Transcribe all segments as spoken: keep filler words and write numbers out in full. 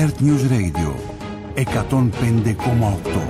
Earth News Radio εκατόν πέντε κόμμα οκτώ.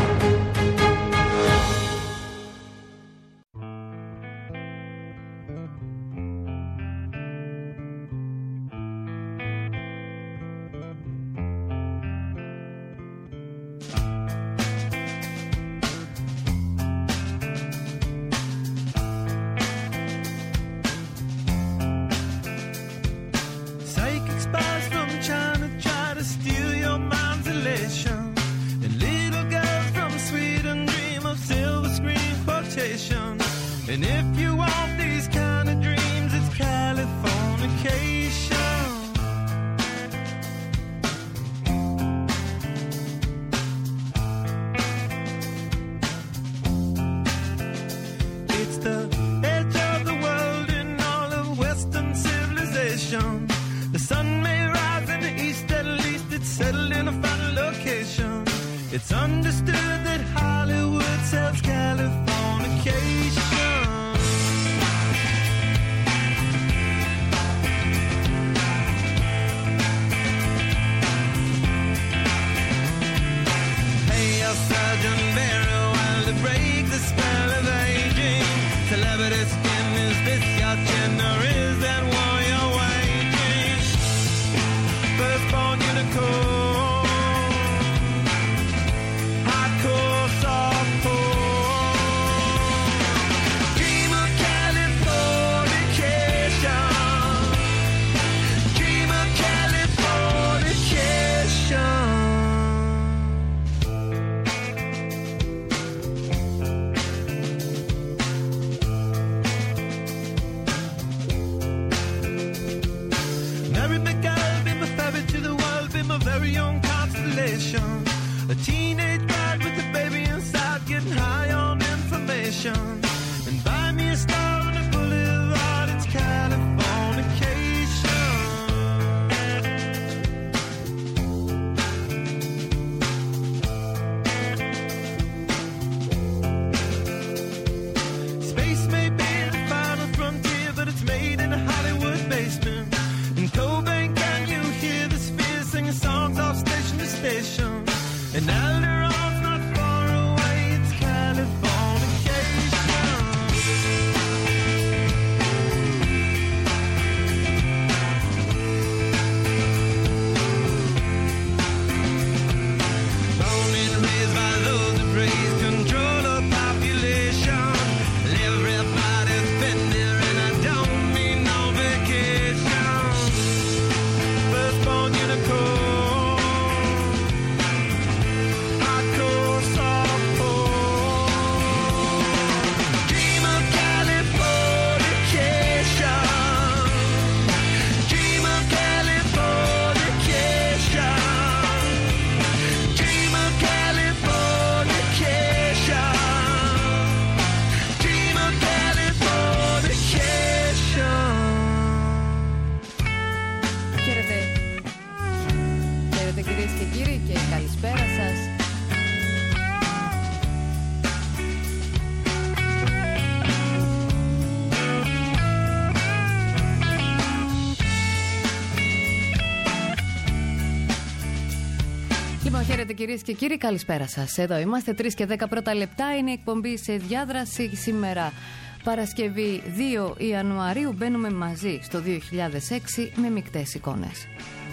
Κυρίες και κύριοι, καλησπέρα σας. Εδώ είμαστε, τρεις και δέκα πρώτα λεπτά. Είναι η εκπομπή σε διάδραση σήμερα, Παρασκευή δύο Ιανουαρίου. Μπαίνουμε μαζί στο δύο χιλιάδες έξι με μικτές εικόνες.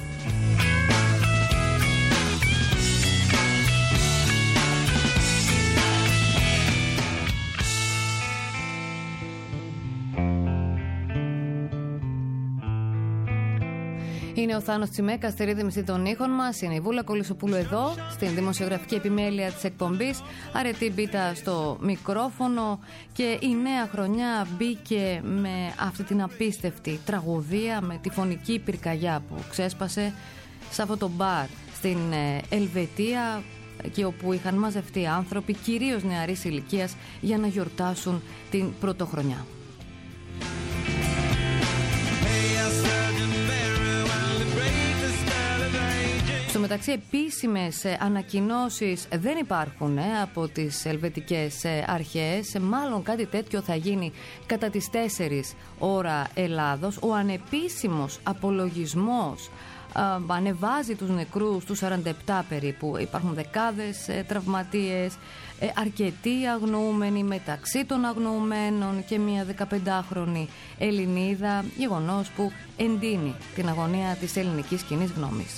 Είναι ο Θάνος Τσιμέκα στη ρύθμιση των ήχων μας. Είναι η Βούλα Κολυσοπούλου εδώ στην δημοσιογραφική επιμέλεια της εκπομπής. Αρετή Μπίτα στο μικρόφωνο. Και η νέα χρονιά μπήκε με αυτή την απίστευτη τραγωδία, με τη φωνική πυρκαγιά που ξέσπασε σε αυτό το μπαρ στην Ελβετία, εκεί όπου είχαν μαζευτεί άνθρωποι κυρίως νεαρής ηλικίας για να γιορτάσουν την πρωτοχρονιά. Στο μεταξύ, επίσημες ανακοινώσεις δεν υπάρχουν ε, από τις ελβετικές αρχές. Μάλλον κάτι τέτοιο θα γίνει κατά τις τέσσερις ώρα Ελλάδος. Ο ανεπίσημος απολογισμός α, ανεβάζει τους νεκρούς, τους σαράντα επτά περίπου. Υπάρχουν δεκάδες ε, τραυματίες, ε, αρκετοί αγνοούμενοι, μεταξύ των αγνοουμένων και μια δεκαπεντάχρονη Ελληνίδα, γεγονός που εντείνει την αγωνία της ελληνικής κοινής γνώμης.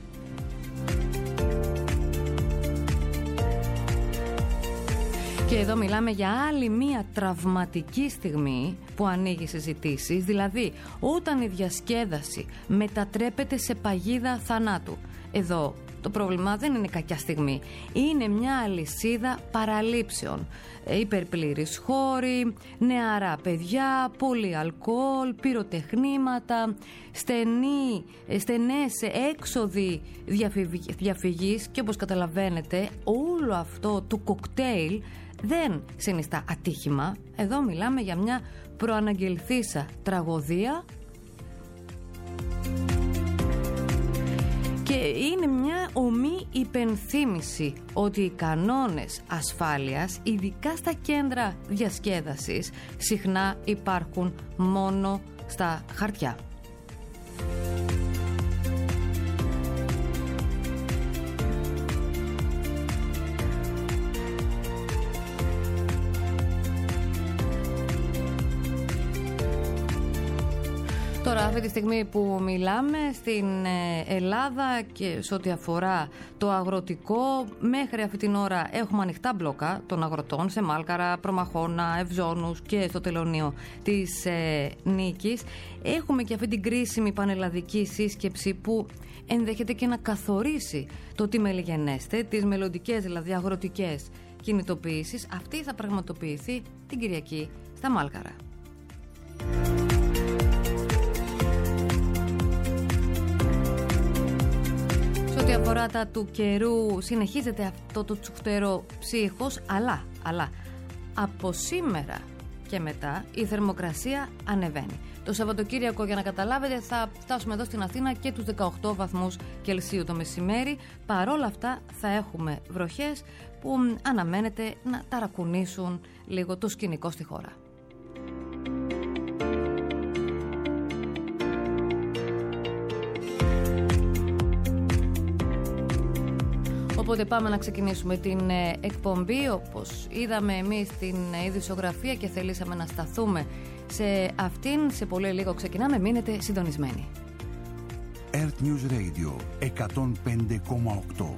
Και εδώ μιλάμε για άλλη μία τραυματική στιγμή που ανοίγει συζητήσεις, δηλαδή όταν η διασκέδαση μετατρέπεται σε παγίδα θανάτου. Εδώ το πρόβλημα δεν είναι κακιά στιγμή, είναι μια αλυσίδα παραλήψεων. Υπερπλήρης χώροι, νεαρά παιδιά, πολύ αλκοόλ, πυροτεχνήματα, στενή, στενές έξοδοι διαφυγής και όπως καταλαβαίνετε όλο αυτό το κοκτέιλ δεν συνιστά ατύχημα. Εδώ μιλάμε για μια προαναγγελθήσα τραγωδία και είναι μια ομή υπενθύμηση ότι οι κανόνες ασφάλειας, ειδικά στα κέντρα διασκέδασης, συχνά υπάρχουν μόνο στα χαρτιά. Τώρα αυτή τη στιγμή που μιλάμε στην Ελλάδα και σε ό,τι αφορά το αγροτικό, μέχρι αυτή την ώρα έχουμε ανοιχτά μπλόκα των αγροτών σε Μάλκαρα, Προμαχώνα, Ευζώνους και στο τελωνείο της ε, Νίκης. Έχουμε και αυτή την κρίσιμη πανελλαδική σύσκεψη που ενδέχεται και να καθορίσει το τι μελιγενέστε, τις μελλοντικές δηλαδή αγροτικές κινητοποιήσεις. Αυτή θα πραγματοποιηθεί την Κυριακή στα Μάλκαρα. Ό,τι αφορά τα του καιρού, συνεχίζεται αυτό το τσουχτερό ψύχος, αλλά, αλλά από σήμερα και μετά η θερμοκρασία ανεβαίνει. Το Σαββατοκύριακο, για να καταλάβετε, θα φτάσουμε εδώ στην Αθήνα και τους δεκαοκτώ βαθμούς Κελσίου το μεσημέρι. Παρόλα αυτά θα έχουμε βροχές που αναμένεται να ταρακουνήσουν λίγο το σκηνικό στη χώρα. Οπότε πάμε να ξεκινήσουμε την εκπομπή. Όπως είδαμε εμείς την ειδησιογραφία και θελήσαμε να σταθούμε σε αυτήν, σε πολύ λίγο ξεκινάμε. Μείνετε συντονισμένοι. Earth News Radio εκατόν πέντε κόμμα οκτώ.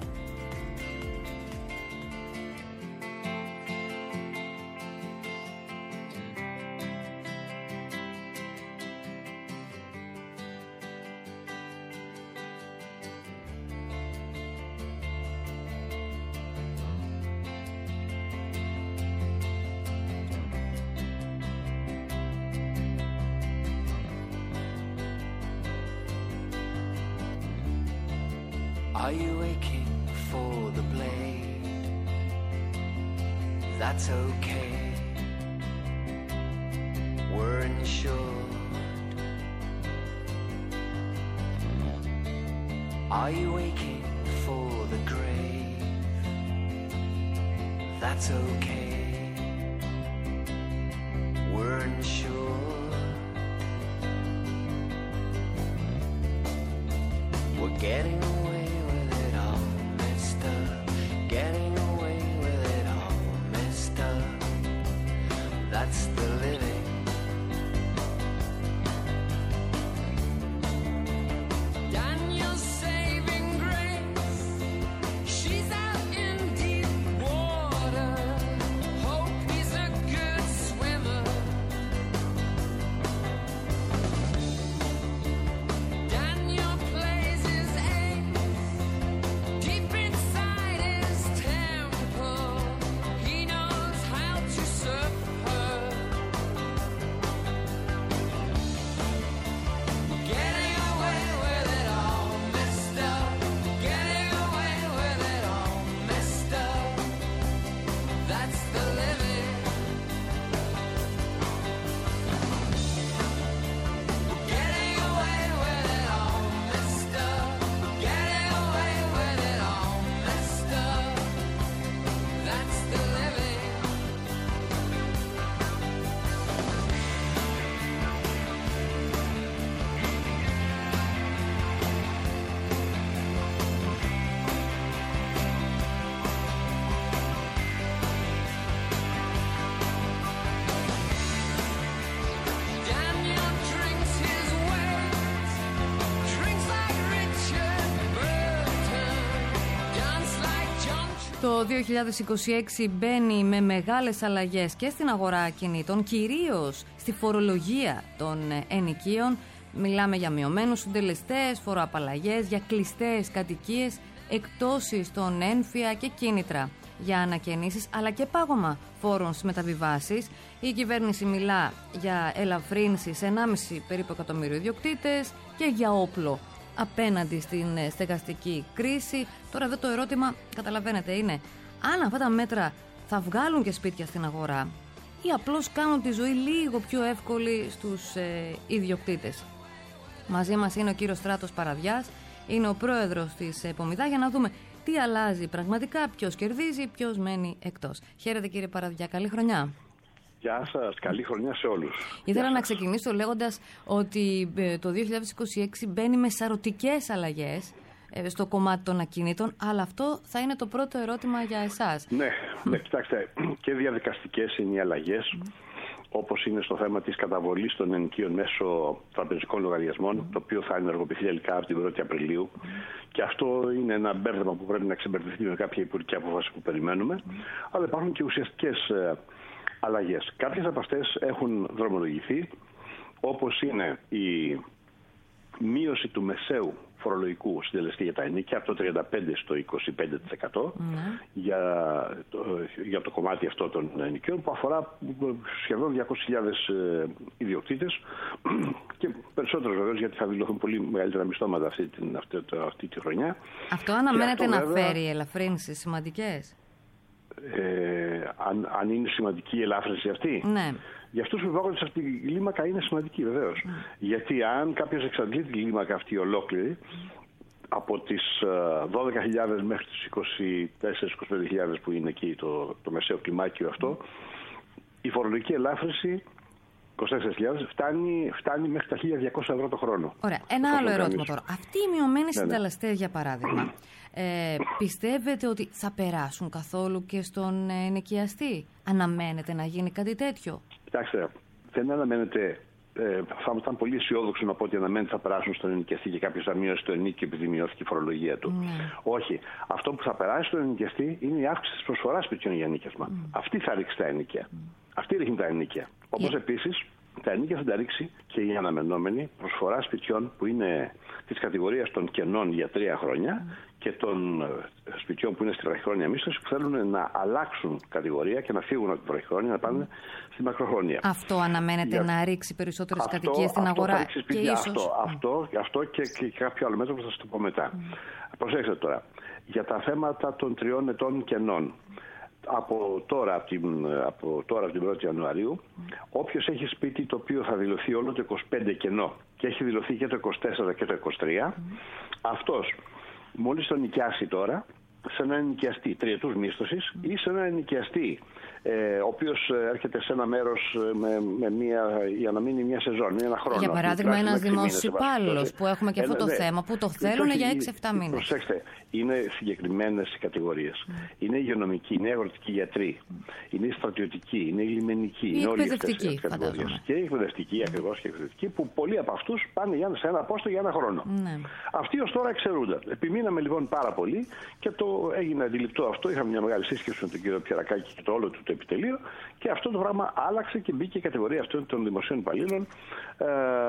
Are you aching for the blade? That's okay. We're insured. Are you aching for the grave? That's okay. We're insured. We're getting away. Getting away with it all, mister. That's the living. Daniel's saving grace. She's out in deep water. Hope he's a good swimmer. Daniel plays his ace. Το δύο χιλιάδες είκοσι έξι μπαίνει με μεγάλες αλλαγές και στην αγορά ακινήτων, κυρίως στη φορολογία των ενοικίων. Μιλάμε για μειωμένους συντελεστές, φοροαπαλλαγές, για κλειστές κατοικίες, εκπτώσεις στον ένφια και κίνητρα για ανακαινήσεις, αλλά και πάγωμα φόρων στις μεταβιβάσεις. Η κυβέρνηση μιλά για ελαφρύνσεις σε ενάμιση περίπου εκατομμύριο ιδιοκτήτες και για όπλο απέναντι στην στεγαστική κρίση. Τώρα εδώ το ερώτημα, καταλαβαίνετε, είναι αν αυτά τα μέτρα θα βγάλουν και σπίτια στην αγορά ή απλώς κάνουν τη ζωή λίγο πιο εύκολη στους ε, ιδιοκτήτες. Μαζί μας είναι ο κύριος Στράτος Παραδιάς, είναι ο πρόεδρος της Επομιδά, για να δούμε τι αλλάζει πραγματικά, ποιος κερδίζει, ποιος μένει εκτός. Χαίρετε κύριε Παραδιά, καλή χρονιά. Γεια σας, καλή χρονιά σε όλους. Ήθελα να ξεκινήσω λέγοντας ότι το δύο χιλιάδες είκοσι έξι μπαίνει με σαρωτικές αλλαγές στο κομμάτι των ακινήτων, αλλά αυτό θα είναι το πρώτο ερώτημα για εσάς. Ναι, ναι, κοιτάξτε, και διαδικαστικές είναι οι αλλαγές, mm. όπως είναι στο θέμα της καταβολής των ενοικίων μέσω τραπεζικών λογαριασμών, mm. το οποίο θα ενεργοποιηθεί τελικά από την πρώτη Απριλίου. Mm. Και αυτό είναι ένα μπέρδεμα που πρέπει να ξεμπερδευτεί με κάποια υπουργική απόφαση που περιμένουμε. Mm. Αλλά υπάρχουν και ουσιαστικές αλλαγές. Κάποιες από αυτές έχουν δρομολογηθεί, όπως είναι η μείωση του μεσαίου φορολογικού συντελεστή για τα ενοίκια από το τριάντα πέντε τοις εκατό στο είκοσι πέντε τοις εκατό mm. για, το, για το κομμάτι αυτό των ενοικίων, που αφορά σχεδόν διακόσιες χιλιάδες ιδιοκτήτες και περισσότερους βεβαίως, γιατί θα δηλωθούν πολύ μεγαλύτερα μισθώματα αυτή, την, αυτή, αυτή τη χρονιά. Αυτό αναμένεται αυτό, να βέβαια, φέρει ελαφρύνσεις σημαντικές. Ε, αν, αν είναι σημαντική η ελάφρυνση αυτή. Ναι. Για αυτούς που υπάγονται σε αυτή τη κλίμακα είναι σημαντική βεβαίως. Mm. Γιατί αν κάποιος εξαντλεί την κλίμακα αυτή ολόκληρη, mm. από τις δώδεκα χιλιάδες μέχρι τις είκοσι τέσσερις με είκοσι πέντε χιλιάδες που είναι εκεί το, το μεσαίο κλιμάκιο αυτό, mm. η φορολογική ελάφρυνση είκοσι τέσσερις χιλιάδες φτάνει, φτάνει μέχρι τα χίλια διακόσια ευρώ το χρόνο. Ωραία. Ένα άλλο ερώτημα τώρα. Αυτοί οι μειωμένοι συντελεστές, για παράδειγμα, ε, πιστεύετε ότι θα περάσουν καθόλου και στον ενοικιαστή? Αναμένεται να γίνει κάτι τέτοιο? Κοιτάξτε, δεν αναμένεται. Ε, θα ήταν πολύ αισιόδοξο να πω ότι αναμένεται θα περάσουν στον ενοικιαστή και κάποιος θα μειώσει το ενίκιο επειδή μειώθηκε η φορολογία του. Mm. Όχι. Αυτό που θα περάσει στον ενοικιαστή είναι η αύξηση της προσφοράς σπιτιών για ενοίκιασμα. Mm. Αυτή θα ρίξει τα ενοίκια. Mm. Αυτή ρίχνει τα ενοίκια. Όπως yeah. επίσης τα ενοίκια θα τα ρίξει και η αναμενόμενη προσφορά σπιτιών που είναι της κατηγορίας των κενών για τρία χρόνια mm. και των σπιτιών που είναι στη βραχυχρόνια μίσθωση, που θέλουν να αλλάξουν κατηγορία και να φύγουν από τη βραχυχρόνια να πάνε mm. στη μακροχρόνια. Αυτό αναμένεται για... να ρίξει περισσότερες αυτό, κατοικίες στην αυτό αγορά? Και ίσως... Αυτό, αυτό, αυτό και, και κάποιο άλλο μέτρο που θα σας το πω μετά. Mm. Προσέξτε τώρα, για τα θέματα των τριών ετών κενών. Από τώρα, από την, από τώρα, από την πρώτη Ιανουαρίου, mm. όποιος έχει σπίτι το οποίο θα δηλωθεί όλο το είκοσι πέντε κενό και έχει δηλωθεί και το είκοσι τέσσερα και το είκοσι τρία, mm. αυτός μόλις τον νοικιάσει τώρα σε έναν ενοικιαστή τριετούς μίσθωσης mm. ή σε έναν ενοικιαστή ε, ο οποίος έρχεται σε ένα μέρος με, με μια, για να μείνει μια σεζόν, ένα χρόνο. Για παράδειγμα, ένας δημόσιος υπάλληλος που έχουμε και αυτό το ναι. θέμα, που το θέλουν για έξι εφτά μήνες. Προσέξτε, είναι συγκεκριμένες οι κατηγορίες. Mm. Είναι υγειονομικοί, είναι αγροτικοί γιατροί, mm. είναι στρατιωτικοί, είναι λιμενικοί, είναι όλοι αυτές οι κατηγορίες. Και οι εκπαιδευτικοί, mm. ακριβώς και οι εκπαιδευτικοί, που πολλοί από αυτούς πάνε για, σε ένα πόστο για ένα χρόνο. Mm. Αυτοί ως τώρα εξαιρούνται. Επιμείναμε λοιπόν πάρα πολύ και το έγινε αντιληπτό αυτό. Είχαμε μια μεγάλη σύσκεψη με τον κύριο Πιερακάκη και το όλο του το επιτελείο και αυτό το πράγμα άλλαξε και μπήκε η κατηγορία αυτών των δημοσίων υπαλλήλων ε,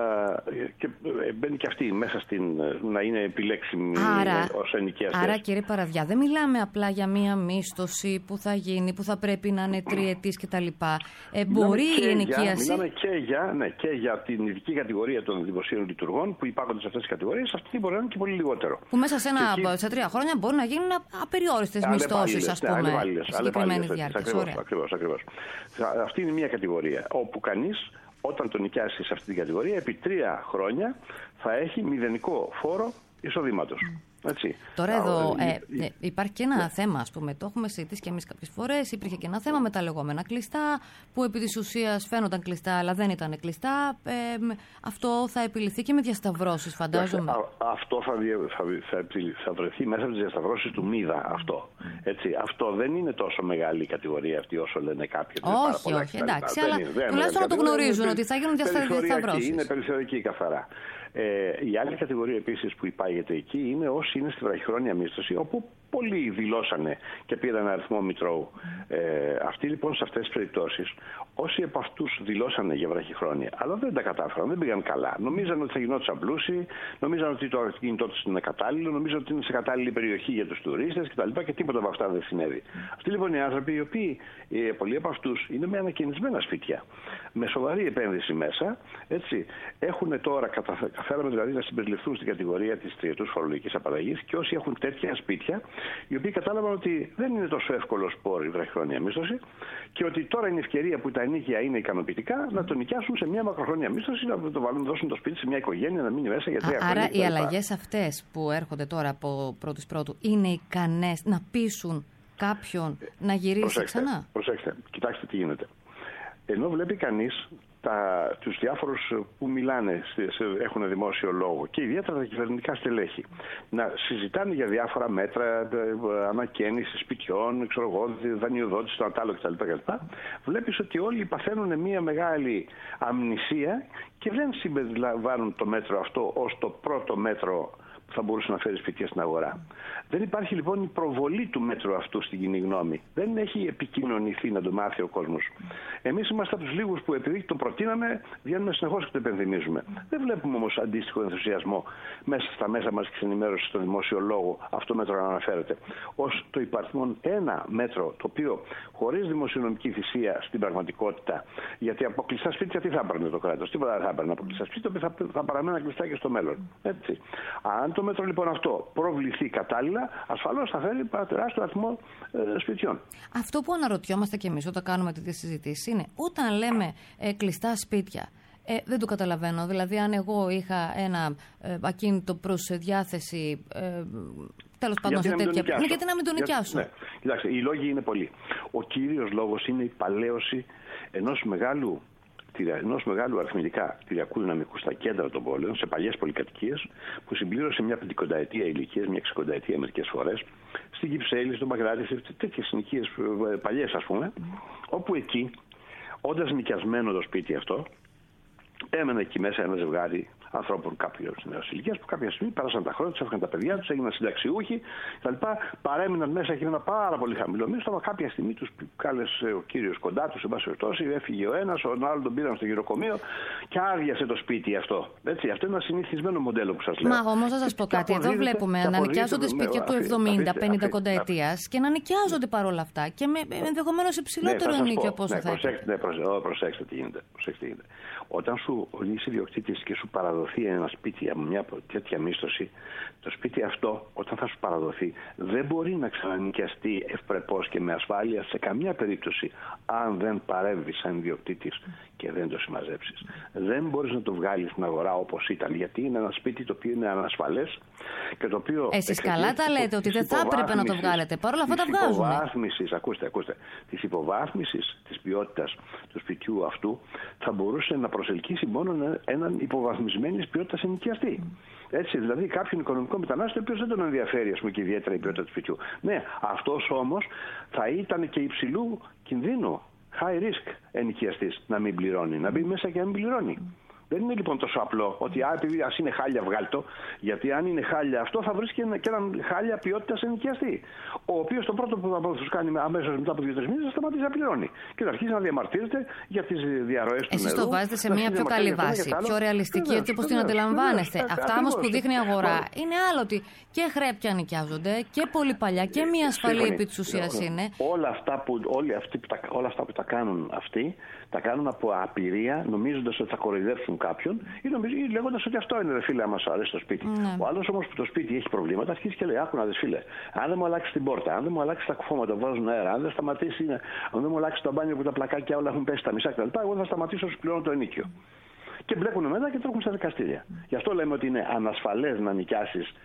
και μπαίνει και αυτή μέσα στην να είναι επιλέξιμη ως ενοικιαστές. Άρα κύριε Παραδιά, δεν μιλάμε απλά για μία μίσθωση που θα γίνει, που θα πρέπει να είναι τριετής κτλ. Ε, μπορεί η ενοικίαση... Μιλάμε και για, ναι, και για την ειδική κατηγορία των δημοσίων λειτουργών που υπάγονται σε αυτές τις κατηγορίες, αυτή μπορεί να είναι και πολύ λιγότερο. Που μέσα σε, ένα, εκεί... σε τρία χρόνια μπορεί να γίνουν απεριόριστες μισθώσεις, ας πούμε, συγκεκριμένης διάρκειας. Ακριβώς, ακριβώς. Αυτή είναι μια κατηγορία όπου κανείς όταν τον νοικιάσει σε αυτή την κατηγορία επί τρία χρόνια θα έχει μηδενικό φόρο εισοδήματος. Έτσι. Τώρα εδώ ε, ε, υπάρχει και ένα yeah. θέμα, ας πούμε, το έχουμε συζητήσει και εμείς κάποιες φορές. Υπήρχε και ένα θέμα με τα λεγόμενα κλειστά, που επί της ουσίας φαίνονταν κλειστά, αλλά δεν ήταν κλειστά. Ε, αυτό θα επιληθεί και με διασταυρώσεις, φαντάζομαι. Α, αυτό θα, θα, θα, θα βρεθεί μέσα από τις διασταυρώσεις του ΜΥΔΑ. Αυτό. Mm. Έτσι, αυτό δεν είναι τόσο μεγάλη η κατηγορία αυτή όσο λένε κάποιοι. Όχι, όχι, εντάξει, αλλά τουλάχιστον να το γνωρίζουν ότι θα γίνουν διασταυρώσεις. Είναι περιθωρική καθαρά. Ε, η άλλη κατηγορία επίσης που υπάγεται εκεί είναι όσοι είναι στη βραχυχρόνια μίσθωση, όπου πολλοί δηλώσανε και πήραν αριθμό μητρώου. Ε, αυτοί λοιπόν σε αυτές τις περιπτώσεις, όσοι από αυτούς δηλώσανε για βραχυχρόνια, αλλά δεν τα κατάφεραν, δεν πήγαν καλά. Νομίζαν ότι θα γινόντουσαν πλούσιοι, νομίζαν ότι το κινητό τους είναι κατάλληλο, νομίζαν ότι είναι σε κατάλληλη περιοχή για τους τουρίστες κτλ. Και τίποτα από αυτά δεν συνέβη. Αυτοί λοιπόν οι άνθρωποι, οι οποίοι ε, πολλοί από αυτούς είναι με ανακαινισμένα σπίτια, με σοβαρή επένδυση μέσα, έτσι, έχουν τώρα, καταφέραμε δηλαδή να συμπεριληφθούν στην κατηγορία της τριετούς φορολογικής απαλλαγής και όσοι έχουν τέτοια σπίτια, οι οποίοι κατάλαβαν ότι δεν είναι τόσο εύκολο σπόρ η βραχυχρόνια μίσθωση και ότι τώρα είναι η ευκαιρία που τα ενοίκια είναι ικανοποιητικά να το νοικιάσουν σε μια μακροχρόνια μίσθωση, να το βάλουν, δώσουν το σπίτι σε μια οικογένεια, να μείνει μέσα για τρία χρόνια. Άρα οι αλλαγές αυτές που έρχονται τώρα από πρώτης πρώτου είναι ικανές να πείσουν κάποιον να γυρίσει προσέξτε, ξανά? Προσέξτε, κοιτάξτε τι γίνεται. Ενώ βλέπει κανείς τα, τους διάφορους που μιλάνε, έχουν δημόσιο λόγο και ιδιαίτερα τα κυβερνητικά στελέχη να συζητάνε για διάφορα μέτρα ανακαίνιση σπιτιών, ξέρω εγώ, δανειοδότηση, το αντάλλο κτλ. κτλ. Βλέπεις ότι όλοι παθαίνουν μια μεγάλη αμνησία και δεν συμπεριλαμβάνουν το μέτρο αυτό ως το πρώτο μέτρο που θα μπορούσε να φέρει σπίτια στην αγορά. Δεν υπάρχει λοιπόν η προβολή του μέτρου αυτού στην κοινή γνώμη. Δεν έχει επικοινωνηθεί να το μάθει ο κόσμος. Εμείς είμαστε από τους λίγους που επειδή το προτείναμε, βγαίνουμε συνεχώς και το επενδυμίζουμε. Δεν βλέπουμε όμως αντίστοιχο ενθουσιασμό μέσα στα μέσα μας και ενημέρωση στο δημόσιο λόγο αυτό μέτρο να αναφέρεται. Ως το υπαριθμόν ένα μέτρο, το οποίο χωρίς δημοσιονομική θυσία στην πραγματικότητα, γιατί από κλειστά σπίτια τι θα έπαιρνε το κράτος, τίποτα δεν θα έπαιρνε από κλειστά σπίτια, θα, θα παραμένουν κλειστά και στο μέλλον. Έτσι. Αν το μέτρο λοιπόν αυτό προβληθεί κατάλληλα, ασφαλώς θα φέρει ένα τεράστιο αριθμό ε, σπιτιών. Αυτό που αναρωτιόμαστε κι εμείς όταν κάνουμε τέτοιες συζητήσεις είναι όταν λέμε ε, κλειστά σπίτια. Ε, δεν το καταλαβαίνω. Δηλαδή, αν εγώ είχα ένα ε, ακίνητο προς διάθεση, ε, τέλος πάντων σε τέτοια. Ναι, γιατί να μην το νοικιάσω. Ναι. Κοιτάξτε, οι λόγοι είναι πολλοί. Ο κύριος λόγος είναι η παλαίωση ενός μεγάλου. ενός μεγάλου αριθμητικά κτηριακού δυναμικού στα κέντρα των πόλεων, σε παλιές πολυκατοικίες, που συμπλήρωσε μια πεντηκονταετία ηλικίας, μια εξηκονταετία μερικές φορές, στην Κυψέλη, στον Παγκράτη, σε τέτοιες συνοικίες παλιές ας πούμε, όπου εκεί, όντας νοικιασμένο το σπίτι αυτό, έμενε εκεί μέσα ένα ζευγάρι ανθρώπων κάποιου νέας ηλικίας που κάποια στιγμή πέρασαν τα χρόνια τους, έφυγαν τα παιδιά τους, έγιναν συνταξιούχοι κτλ. Παρέμειναν μέσα και με ένα πάρα πολύ χαμηλό μίσθο, αλλά κάποια στιγμή τους κάλεσε ο κύριος κοντά τους, εν πάση περιπτώσει, έφυγε ο ένας, ο άλλος τον πήραν στο γυροκομείο και άδειασε το σπίτι αυτό. Έτσι, αυτό είναι ένα συνηθισμένο μοντέλο που σας λέω. Μα όμως θα σας πω κάτι, εδώ βλέπουμε να νοικιάζονται σπίτια του εβδομήντα πενήντα κονταετίας και να νοικιάζονται παρόλα αυτά και με ενδεχομένως υψηλότερο ενοίκιο από όσο θα έπρεπε. Προσέξτε τι γίνεται. Όταν σου είσαι ιδιοκτήτης και σου παραδοθεί ένα σπίτι από μια τέτοια μίσθωση, το σπίτι αυτό όταν θα σου παραδοθεί δεν μπορεί να ξανανοικιαστεί ευπρεπώς και με ασφάλεια σε καμία περίπτωση αν δεν παρέμβεις σαν ιδιοκτήτης και δεν το συμμαζέψεις. Δεν μπορείς να το βγάλεις στην αγορά όπως ήταν, γιατί είναι ένα σπίτι το οποίο είναι ανασφαλές και το οποίο. Εσείς καλά τα λέτε ότι δεν θα έπρεπε να το βγάλετε. Παρ' όλα αυτά τα βγάζουμε. Υποβάθμισης, ακούστε, ακούστε. Της υποβάθμισης της ποιότητας του σπιτιού αυτού θα μπορούσε να προσελκύσει μόνο έναν υποβαθμισμένης ποιότητας ενοικιαστή. Έτσι, δηλαδή κάποιον οικονομικό μετανάστη, ο οποίος δεν τον ενδιαφέρει ας πούμε, και ιδιαίτερα η ποιότητα του σπιτιού. Ναι, αυτός όμως θα ήταν και υψηλού κινδύνου, high risk ενοικιαστής, να μην πληρώνει, να μπει μέσα και να μην πληρώνει. Δεν είναι λοιπόν τόσο απλό ότι α, επειδή ας είναι χάλια βγάλτο, γιατί αν είναι χάλια αυτό θα βρει και, και έναν χάλια ποιότητας ενοικιαστή. Ο οποίος το πρώτο που θα του κάνει αμέσως μετά από δύο τρεις μήνες θα σταματήσει να πληρώνει. Και θα αρχίσει να διαμαρτύρεται για τις διαρροές του νερού. Εσείς το βάζετε σε μια πιο καλή βάση, πιο ρεαλιστική, έτσι όπως την αντιλαμβάνεστε. Αυτά όμως που δείχνει η αγορά είναι άλλο ότι και χρέπια νοικιάζονται και πολύ παλιά και μια ασφαλή επί της ουσίας είναι. Όλα αυτά που, όλοι αυτοί, όλα αυτά που τα κάνουν αυτοί, τα κάνουν από απειρία, νομίζοντας ότι θα κοροϊδεύσουν κάποιον ή, ή λέγοντας ότι αυτό είναι ρε φίλε, άμα σου αρέσει το σπίτι. Ναι. Ο άλλος όμως που το σπίτι έχει προβλήματα, αρχίζει και λέει: άκου να δεις φίλε, αν δεν μου αλλάξει την πόρτα, αν δεν μου αλλάξει τα κουφώματα που βάζουν αέρα, αν δεν σταματήσει, αν δεν μου αλλάξει το μπάνιο που τα πλακάκια όλα έχουν πέσει στα μισά κτλ., εγώ θα σταματήσω να σου πληρώνω το ενίκιο. Και μπλέκουν μετά και τρέχουν στα δικαστήρια. Mm. Γι' αυτό λέμε ότι είναι ανασφαλές να νοικιάσεις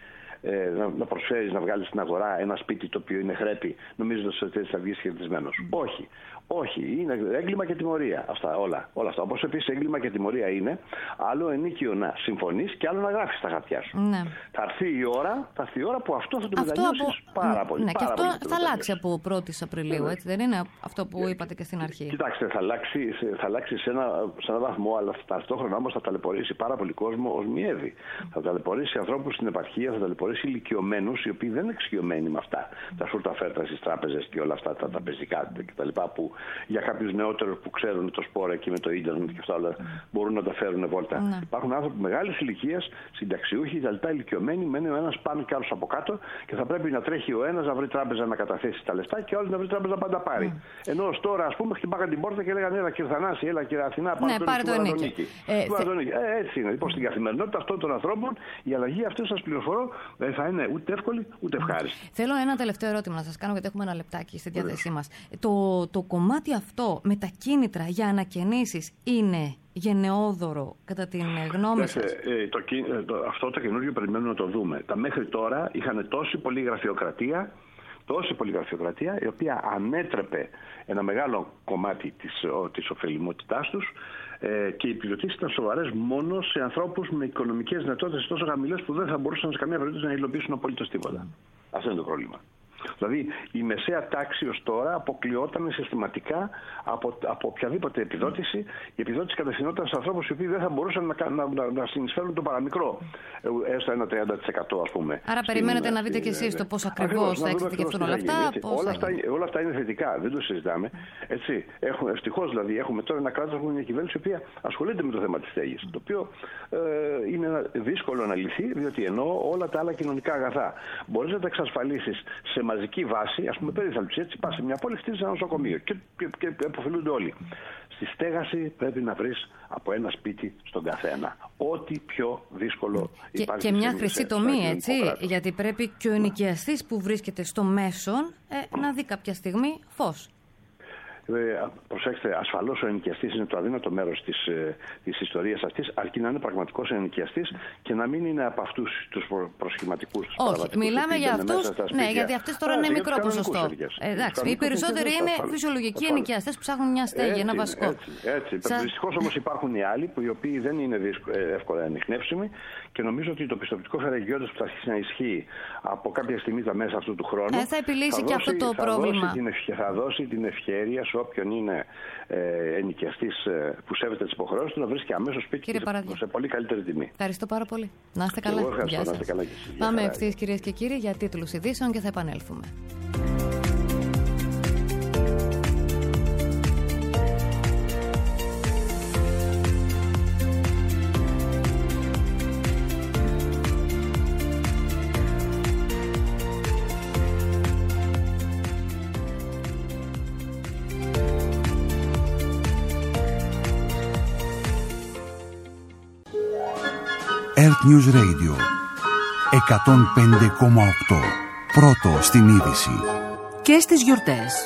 ε, να, να προσφέρεις να βγάλεις στην αγορά ένα σπίτι το οποίο είναι χρέπη, νομίζοντας ότι έτσι θα βγεις χαιρετισμένος. Mm. Όχι. Όχι, είναι έγκλημα και τιμωρία αυτά όλα. όλα αυτά. Όπως επίσης έγκλημα και τιμωρία είναι άλλο ενίκιο να συμφωνείς και άλλο να γράφεις στα χαρτιά σου. Ναι. Θα έρθει η ώρα, θα έρθει η ώρα που αυτό θα το μετανιώσεις από... πάρα πολύ. Ναι, πάρα και αυτό πολύ θα αλλάξει από πρώτη Απριλίου, ναι. έτσι δεν είναι αυτό που είπατε και στην αρχή? Κοιτάξτε, θα αλλάξει, θα αλλάξει σε, ένα, σε ένα βαθμό, αλλά ταυτόχρονα όμως θα ταλαιπωρήσει πάρα πολύ κόσμο ως μιέδη. Mm. Θα ταλαιπωρήσει ανθρώπους στην επαρχία, θα ταλαιπωρήσει ηλικιωμένους οι οποίοι δεν είναι εξοικειωμένοι με αυτά. Mm. Τα σούρτα φέρτα στις τράπεζες και όλα αυτά τα τραπεζικά κτλ. Που για κάποιους νεότερους που ξέρουν το σπόρα και με το ίντερνετ και αυτά όλα μπορούν να τα φέρουν βόλτα. Mm. Υπάρχουν άνθρωποι μεγάλης ηλικίας, συνταξιούχοι, τα ηλικιωμένοι, μένει ο ένας πάνω και άλλος από κάτω και θα πρέπει να τρέχει ο ένας να βρει τράπεζα να καταθέσει τα λεφτά και ο άλλος να βρει τράπεζα να πάντα πάρει. Mm. Ενώ ως τώρα, ας πούμε, χτυπάγαν την πόρτα και λέγανε έλα κύριε Θανάση, έλα κύριε Αθηνά, ναι, πάρε το ενίκη. Ε, ε, έτσι είναι. Λοιπόν, στην καθημερινότητα αυτών των ανθρώπων η αλλαγή αυτή, σας πληροφορώ, δεν θα είναι ούτε εύκολη ούτε ευχάριστη. Θέλω ένα τελευταίο ερώτημα να σας κάνω, γιατί έχουμε ένα λεπτάκι στη διάθεσή μας. Το, το κομμάτι αυτό με τα κίνητρα για ανακαινήσεις είναι γενναιόδωρο κατά την γνώμη σας? Ε, το, το, αυτό το καινούργιο περιμένουμε να το δούμε. Τα μέχρι τώρα είχαν τόση πολλή γραφειοκρατία, τόση πολλή γραφειοκρατία, η οποία ανέτρεπε ένα μεγάλο κομμάτι της, της ωφελιμότητάς τους ε, και οι επιδοτήσεις ήταν σοβαρές μόνο σε ανθρώπους με οικονομικές δυνατότητες τόσο χαμηλές που δεν θα μπορούσαν σε καμία περίπτωση να υλοποιήσουν απολύτως τίποτα. Αυτό είναι το πρόβλημα. Δηλαδή η μεσαία τάξη ως τώρα αποκλειόταν συστηματικά από, από οποιαδήποτε επιδότηση. Η επιδότηση κατευθυνόταν σε ανθρώπους οι οποίοι δεν θα μπορούσαν να, να, να, να συνεισφέρουν το παραμικρό, έστω ένα τριάντα τοις εκατό ας πούμε. Άρα στην, περιμένετε να δείτε κι εσείς το πώς ακριβώς θα εξειδικευτούν όλα αυτά. Όλα αυτά, όλα αυτά είναι θετικά, δεν το συζητάμε. Έτσι, έχουμε, ευτυχώς δηλαδή έχουμε τώρα ένα κράτος, έχουμε μια κυβέρνηση η οποία ασχολείται με το θέμα της στέγης. Το οποίο ε, είναι δύσκολο να λυθεί, διότι ενώ όλα τα άλλα κοινωνικά αγαθά μπορείς να τα εξασφαλίσεις σε μαζική βάση, ας πούμε περίθαλψη, έτσι πας σε μια πόλη, χτίζεις ένα νοσοκομείο και, και, και αποφελούνται όλοι. Στη στέγαση πρέπει να βρεις από ένα σπίτι στον καθένα. Ό,τι πιο δύσκολο και, υπάρχει. Και μια χρυσή τομή, έτσι, γιατί πρέπει και ο ενοικιαστής που βρίσκεται στο μέσον ε, να δει κάποια στιγμή φως. Ε, προσέξτε, ασφαλώς ο ενοικιαστής είναι το αδύνατο μέρος της, ε, της ιστορίας αυτής, αρκεί να είναι πραγματικός ενοικιαστής και να μην είναι από αυτούς τους προσχηματικούς. Τους Όχι, μιλάμε για αυτούς, ναι, γιατί αυτές τώρα είναι μικρό ποσοστό. Ε, εντάξει, οι περισσότεροι είναι φυσιολογικοί ενοικιαστές που ψάχνουν μια στέγη, έτσι, ένα βασικό. Έτσι, έτσι. Σα... Δυστυχώς όμως υπάρχουν οι άλλοι, που, οι οποίοι δεν είναι εύκολα ανιχνεύσιμοι και νομίζω ότι το πιστοποιητικό φεραγγιότητας που θα αρχίσει να ισχύει από κάποια στιγμή τα μέσα αυτού του χρόνου ε, θα επιλύσει θα και δώσει, αυτό το θα πρόβλημα. Δώσει την, θα δώσει την ευκαιρία σε όποιον είναι ε, ενοικιαστής ε, που σέβεται τις υποχρεώσεις του να βρίσκει αμέσως σπίτι σε, σε πολύ καλύτερη τιμή. Ευχαριστώ πάρα πολύ. Να είστε καλά. Εγώ ευχαριστώ, να είστε καλά και εσείς. Πάμε ευθύς κυρίες και κύριοι για τίτλους ειδήσεων και θα επανέλθουμε. Earth News Radio εκατόν πέντε κόμμα οκτώ. Πρώτο στην είδηση. Και στις γιορτές.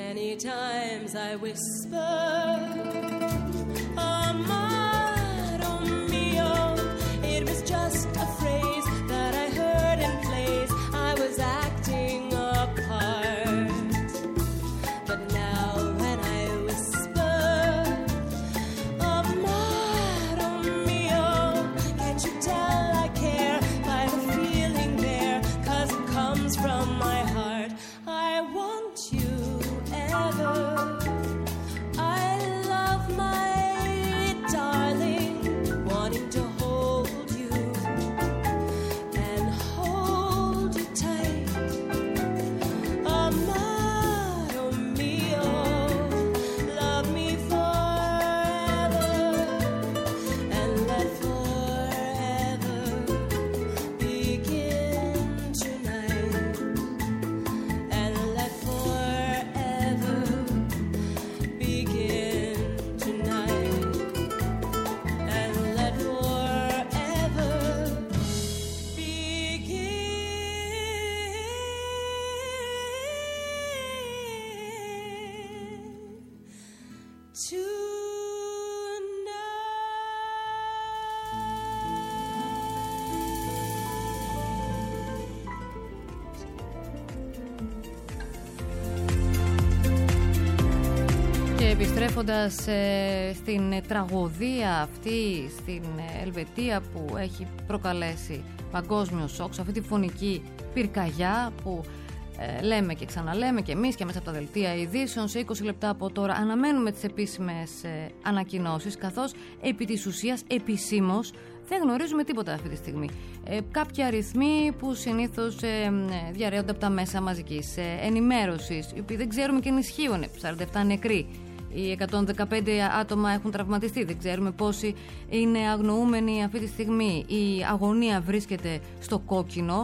Many times I whisper, amaro mio. It was just a phrase that I heard in plays. I was acting a part. But now when I whisper, amaro mio, can't you tell I care by the feeling there? 'Cause it comes from my heart. I want you ever. I love my darling, wanting to hold you and hold you tight. Amaro mio, love me forever and let forever begin tonight. And let forever begin tonight. And let forever begin Και επιστρέφοντας ε, στην ε, τραγωδία αυτή στην ε, Ελβετία που έχει προκαλέσει παγκόσμιο σοκ, σε αυτή τη φωνική πυρκαγιά που ε, λέμε και ξαναλέμε και εμείς και μέσα από τα δελτία ειδήσεων, σε είκοσι λεπτά από τώρα αναμένουμε τις επίσημες ε, ανακοινώσεις, καθώς επί της ουσίας επισήμως δεν γνωρίζουμε τίποτα αυτή τη στιγμή. Ε, κάποιοι αριθμοί που συνήθως ε, διαρρέονται από τα μέσα μαζικής ε, ενημέρωσης, οι οποίοι δεν ξέρουμε και αν ισχύουν, σαράντα επτά νεκροί. Οι εκατόν δεκαπέντε άτομα έχουν τραυματιστεί. Δεν ξέρουμε πόσοι είναι αγνοούμενοι αυτή τη στιγμή. Η αγωνία βρίσκεται στο κόκκινο.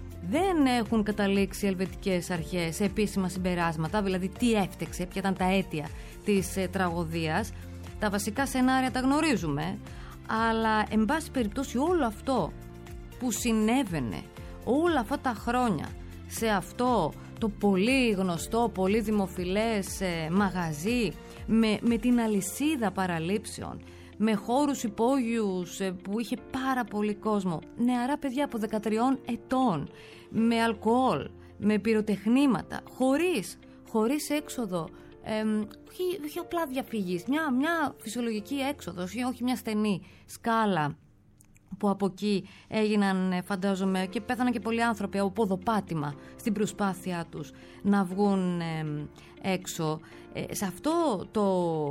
Δεν έχουν καταλήξει οι ελβετικές αρχές σε επίσημα συμπεράσματα, δηλαδή τι έφτεξε, ποια ήταν τα αίτια της ε, τραγωδίας. Τα βασικά σενάρια τα γνωρίζουμε, αλλά εν πάση περιπτώσει όλο αυτό που συνέβαινε όλα αυτά τα χρόνια σε αυτό το πολύ γνωστό, πολύ δημοφιλές ε, μαγαζί με, με την αλυσίδα παραλήψεων, με χώρους υπόγειους ε, που είχε πάρα πολύ κόσμο, νεαρά παιδιά από δεκατρία ετών, με αλκοόλ, με πυροτεχνήματα, χωρίς, χωρίς έξοδο, ε, όχι, όχι απλά διαφυγής, μια, μια φυσιολογική έξοδο, όχι, όχι μια στενή σκάλα που από εκεί έγιναν, φαντάζομαι, και πέθαναν και πολλοί άνθρωποι από ποδοπάτημα στην προσπάθειά τους να βγουν ε, έξω. Ε, σε αυτό το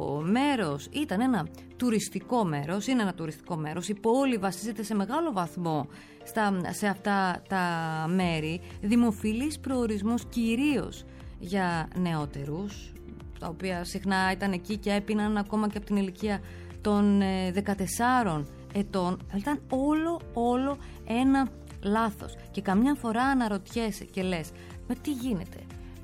μέρος ήταν ένα τουριστικό μέρος, είναι ένα τουριστικό μέρος. Η πόλη βασίζεται σε μεγάλο βαθμό στα, σε αυτά τα μέρη, δημοφιλείς προορισμούς κυρίως για νεότερους, τα οποία συχνά ήταν εκεί και έπιναν ακόμα και από την ηλικία των ε, δεκατεσσάρων ετών. Ήταν όλο όλο ένα λάθος και καμιά φορά αναρωτιέσαι και λες, μα τι γίνεται,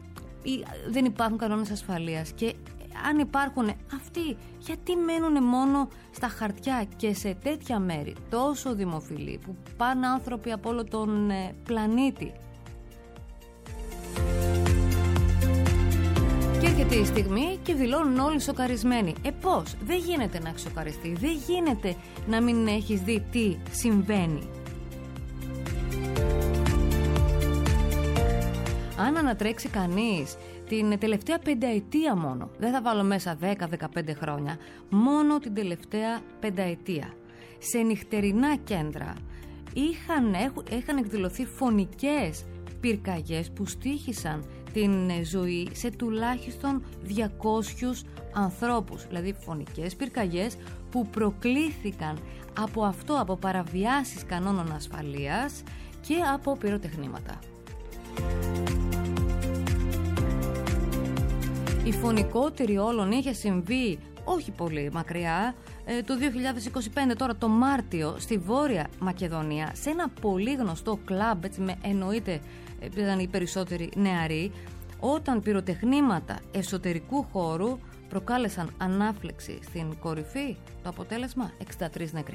δεν υπάρχουν κανόνες ασφαλείας, και αν υπάρχουν αυτοί, γιατί μένουν μόνο στα χαρτιά και σε τέτοια μέρη τόσο δημοφιλή που πάνε άνθρωποι από όλο τον ε, πλανήτη. Και έρχεται η στιγμή και δηλώνουν όλοι σοκαρισμένοι. Ε πώς, δεν γίνεται να έχεις σοκαριστεί, δεν γίνεται να μην έχεις δει τι συμβαίνει. Αν ανατρέξει κανείς την τελευταία πενταετία μόνο, δεν θα βάλω μέσα δέκα με δεκαπέντε χρόνια, μόνο την τελευταία πενταετία, σε νυχτερινά κέντρα είχαν, είχαν εκδηλωθεί φωνικές πυρκαγιές που στοίχησαν την ζωή σε τουλάχιστον διακόσιους ανθρώπους. Δηλαδή φωνικές πυρκαγιές που προκλήθηκαν από αυτό, από παραβιάσεις κανόνων ασφαλείας και από πυροτεχνήματα. Η φωνικότερη όλων είχε συμβεί όχι πολύ μακριά, το δύο χιλιάδες είκοσι πέντε, τώρα το Μάρτιο, στη Βόρεια Μακεδονία, σε ένα πολύ γνωστό κλαμπ, έτσι με εννοείται ήταν οι περισσότεροι νεαροί, όταν πυροτεχνήματα εσωτερικού χώρου προκάλεσαν ανάφλεξη στην κορυφή. Το αποτέλεσμα, εξήντα τρεις νεκροί.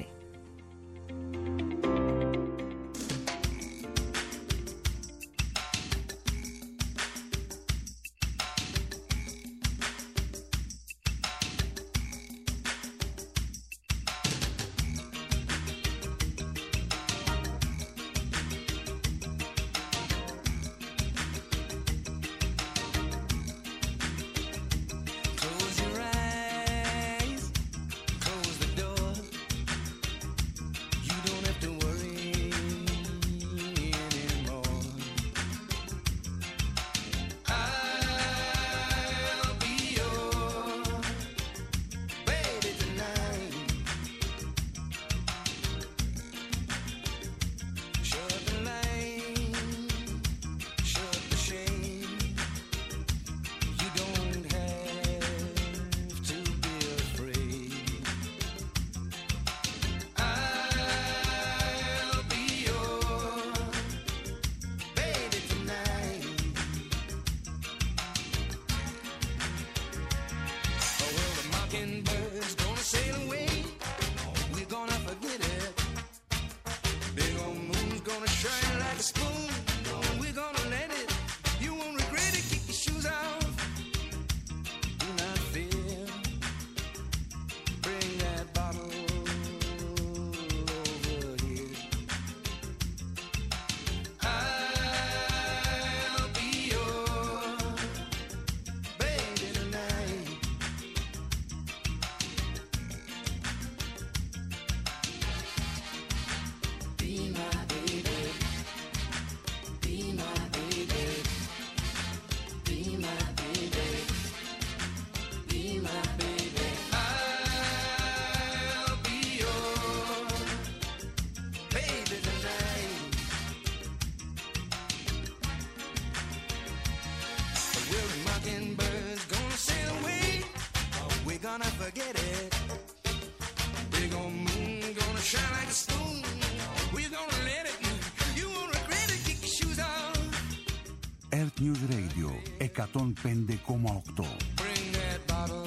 Weekend birds gonna sail away. We're gonna forget it. Big old moon gonna shine like a spoon. We're gonna let it. You won't regret it. Kick your shoes off. Earth News Radio εκατόν πέντε κόμμα οκτώ. Bring that bottle